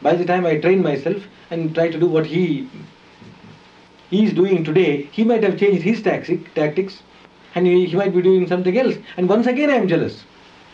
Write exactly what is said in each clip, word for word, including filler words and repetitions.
By the time I train myself and try to do what he he is doing today, he might have changed his tactic, tactics and he, he might be doing something else. And once again I am jealous.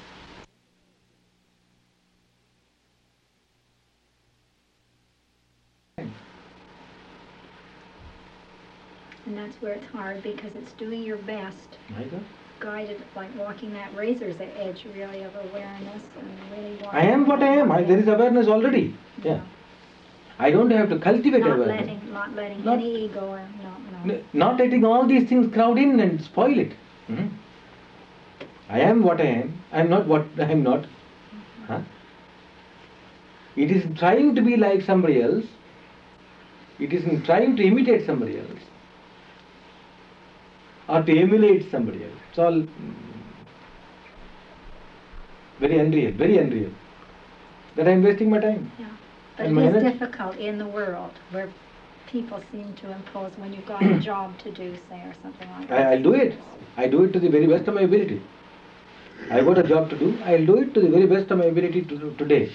And that's where it's hard, because it's doing your best, My God. guided, like walking that razor's edge, really, of awareness and really walking. I am what I am. I, there is awareness already. Yeah. yeah. I don't have to cultivate not awareness. Letting, not letting not, any ego or no, no. Not letting all these things crowd in and spoil it. Mm-hmm. I am what I am. I am not what I am not. Mm-hmm. Huh? It is trying to be like somebody else. It is trying to imitate somebody else. Or to emulate somebody else. It's all very unreal, very unreal. That I am wasting my time. Yeah. But it is difficult in the world where people seem to impose when you've got a job to do, say, or something like that. I, I'll do it. I do it to the very best of my ability. I've got a job to do. I'll do it to the very best of my ability to do today.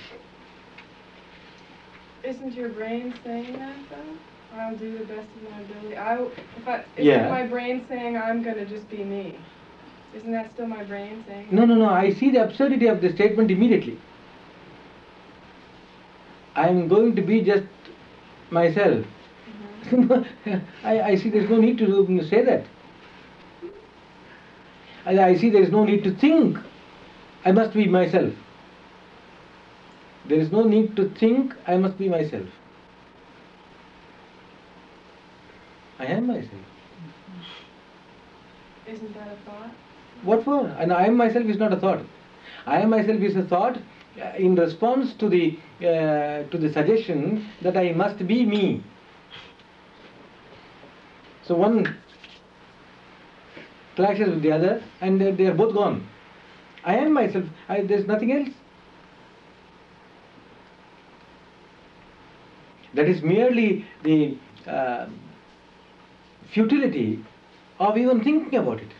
Isn't your brain saying that, though? I'll do the best of my ability. I, if I, isn't yeah. my brain saying I'm going to just be me? Isn't that still my brain saying No, that? no, no. I see the absurdity of the statement immediately. I am going to be just myself. Mm-hmm. I, I see there is no need to do, say that. I, I see there is no need to think I must be myself. There is no need to think I must be myself. I am myself. Isn't that a thought? What for? And I am myself is not a thought. I am myself is a thought in response to the uh, to the suggestion that I must be me. So one clashes with the other, and they, they are both gone. I am myself. I, there's nothing else. That is merely the uh, futility of even thinking about it.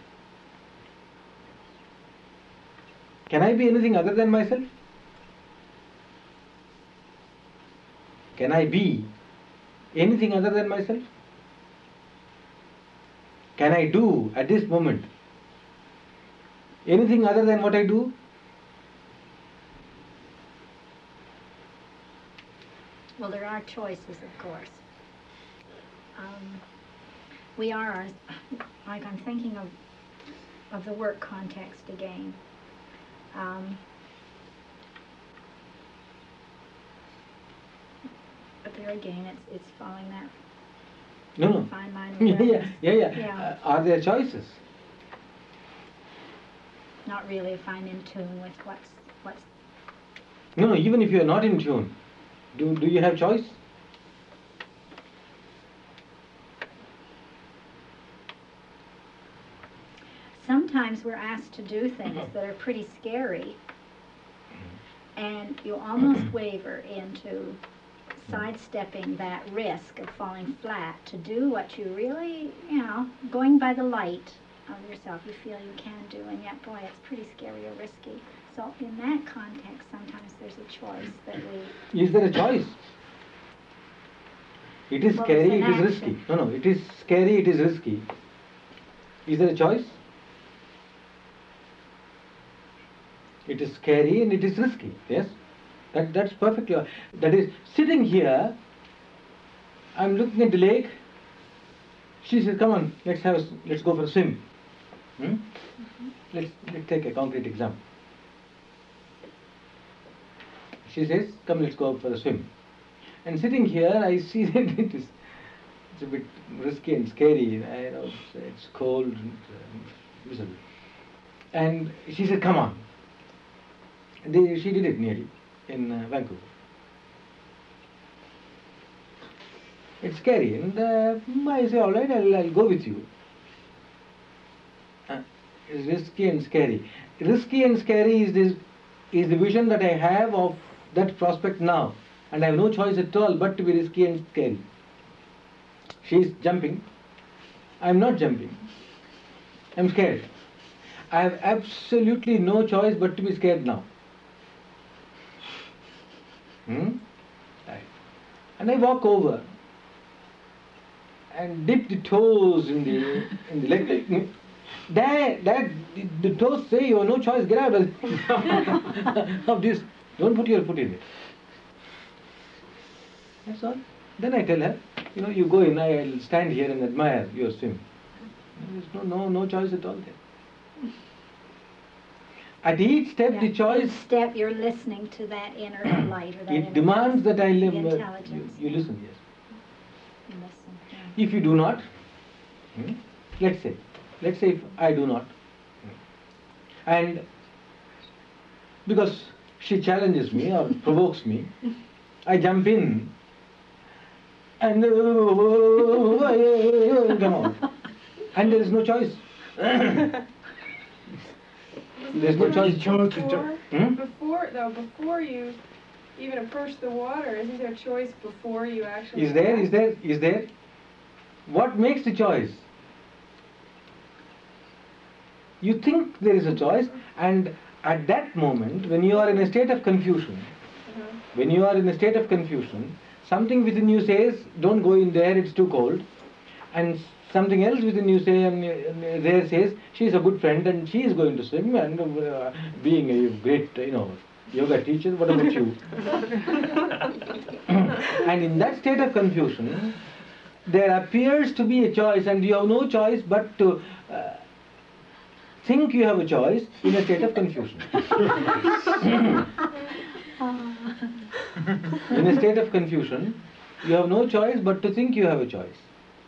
Can I be anything other than myself? Can I be anything other than myself? Can I do at this moment anything other than what I do? Well, there are choices, of course. Um, we are, like I'm thinking of, of the work context again. Um, but there again, it's it's following that No, no. fine line. Yeah, yeah, yeah. yeah. yeah. Uh, are there choices? Not really if I'm in tune with what's what's. No, no. Even if you are not in tune, do do you have choice? Sometimes we're asked to do things that are pretty scary, and you almost waver into sidestepping that risk of falling flat to do what you really, you know, going by the light of yourself, you feel you can do, and yet, boy, it's pretty scary or risky. So in that context, sometimes there's a choice that we... Is there a choice? It is well, scary, it action. is risky. No, no, it is scary, it is risky. Is there a choice? It is scary and it is risky, yes? That, that's perfectly... That is, sitting here, I'm looking at the lake. She says, come on, let's have a, let's go for a swim. Hmm? Mm-hmm. Let's, let's take a concrete example. She says, come, let's go for a swim. And sitting here, I see that it is it's a bit risky and scary. I know it's, it's cold and uh, miserable. And she said, come on. They, she did it nearly in uh, Vancouver. It's scary, and uh, I say, all right, I'll, I'll go with you. Uh, it's risky and scary. Risky and scary is this is the vision that I have of that prospect now, and I have no choice at all but to be risky and scary. She is jumping. I am not jumping. I am scared. I have absolutely no choice but to be scared now. Hmm? Uh, And I walk over and dip the toes in the in the leg. That that the, the toes say you have no choice. Get out of, of this. Don't put your foot in it. That's all. Then I tell her, you know, you go in. I'll stand here and admire your swim. There's no no no choice at all there. At each step, Yeah. the choice. Each step you're listening to that inner light or that It inner demands that I live. the Uh, you, intelligence. you listen. Yes. You listen, yeah. If you do not, hmm, let's say, let's say if I do not, and because she challenges me or provokes me, I jump in and come on, and there is no choice. There's no choice. Before, Hmm? before, though, before you even approach the water, isn't there a choice before you actually? Is there? act? Is there? Is there? What makes the choice? You think there is a choice, and at that moment, when you are in a state of confusion, Uh-huh. when you are in a state of confusion, something within you says, "Don't go in there; it's too cold," and something else within you say, and uh, there says, "She is a good friend, and she is going to swim." And uh, being a great, you know, yoga teacher, what about you? And in that state of confusion, there appears to be a choice, and you have no choice but to uh, think you have a choice in a state of confusion. In a state of confusion, you have no choice but to think you have a choice.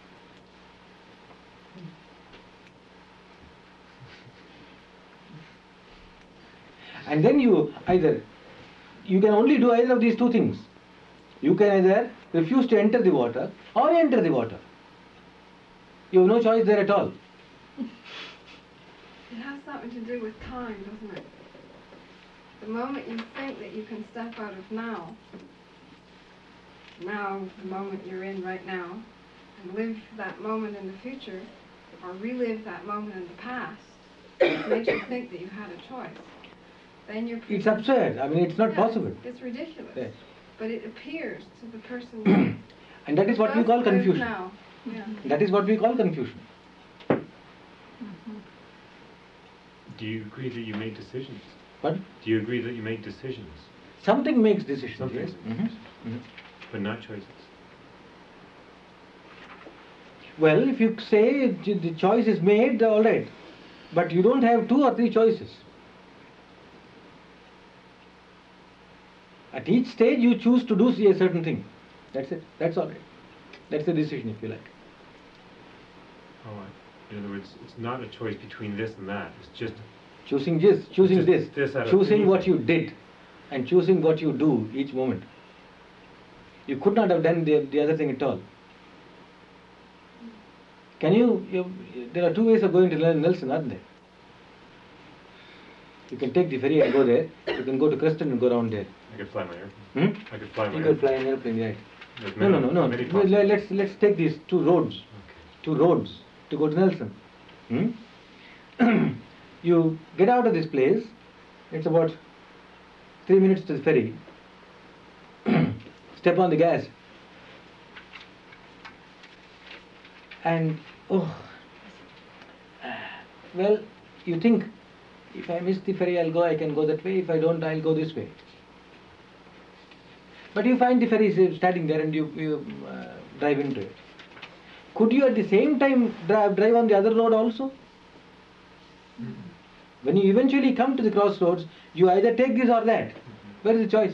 And then you either, you can only do either of these two things. You can either refuse to enter the water or enter the water. You have no choice there at all. It has something to do with time, doesn't it? The moment you think that you can step out of now, now, the moment you're in right now, and live that moment in the future, or relive that moment in the past, it makes you think that you had a choice. Then you're... It's absurd. I mean, it's not Yeah, possible. It's, it's ridiculous. Yes. But it appears to the person... And that is what we does call live confusion. Now. Yeah. That is what we call confusion. Do you agree that you make decisions? But Do you agree that you make decisions, something makes decisions, Something yes. makes Mhm. Mhm. but not choices? Well, if you say the choice is made, all right. But you don't have two or three choices. At each stage you choose to do a certain thing. That's it. That's all right. That's the decision, if you like. Oh, I- in other words, it's not a choice between this and that. It's just Choosing this, choosing Just this, this out of choosing what anything. you did, and choosing what you do each moment. You could not have done the, the other thing at all. Can you, you? There are two ways of going to Nelson, aren't there? You can take the ferry and go there. You can go to Creston and go around there. I could fly my airplane. Hmm? I could fly my You can airplane. fly an airplane, right? There's No, many- no, no, no. many Well, possibilities. Let's let's take these two roads, Okay. two roads to go to Nelson. Hmm? You get out of this place. It's about three minutes to the ferry. Step on the gas, and oh, well, you think if I miss the ferry, I'll go. I can go that way. If I don't, I'll go this way. But you find the ferry is standing there, and you, you uh, drive into it. Could you at the same time drive, drive on the other road also? When you eventually come to the crossroads, you either take this or that. Where is the choice?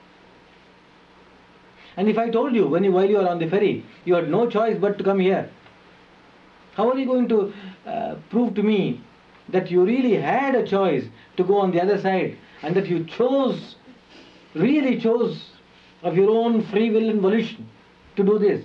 And if I told you, when you, while you are on the ferry, you had no choice but to come here, how are you going to uh, prove to me that you really had a choice to go on the other side, and that you chose, really chose of your own free will and volition to do this?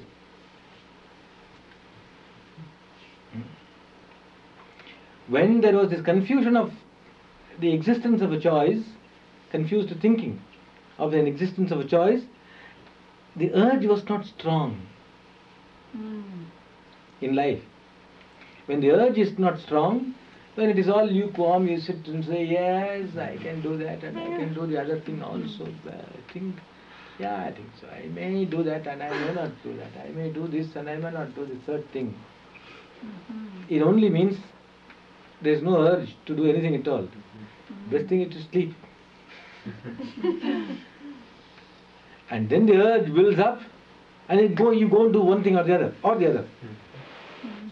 When there was this confusion of the existence of a choice, confused thinking of an existence of a choice, the urge was not strong Mm. in life. When the urge is not strong, when it is all lukewarm, you sit and say, yes, I can do that and I can do the other thing also. I think Yeah, I think so. I may do that and I may not do that. I may do this and I may not do the third thing. Mhm. It only means there is no urge to do anything at all. Best thing is to sleep. And then the urge builds up and it go, you go and do one thing or the other, or the other. Mhm.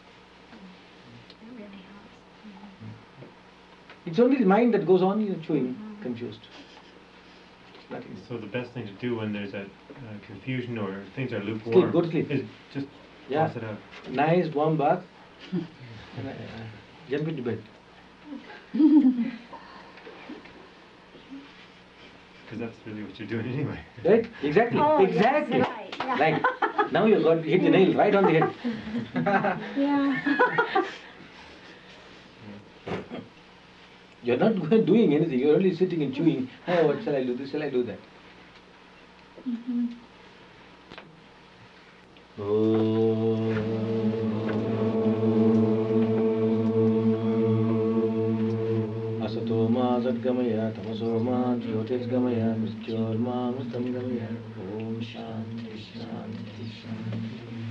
It really helps. It's only the mind that goes on, you know, chewing, Mhm. confused. Nothing. So the best thing to do when there's a uh, confusion or things are lukewarm Sleep, go to sleep. is just Yeah. toss it out. Nice warm bath and uh, jump into bed. Because that's really what you're doing anyway. Right? Exactly. Oh, yes, exactly. right, yeah. Right. Now you got hit the nail right on the head. Yeah. You're not doing anything, you're only sitting and chewing. Oh, what shall I do? This shall I do that? Mhm. Asato ma sadgamaya tamaso ma jyotisgamaya mrityorma mritam gamaya. Om Shanti Shanti Shanti.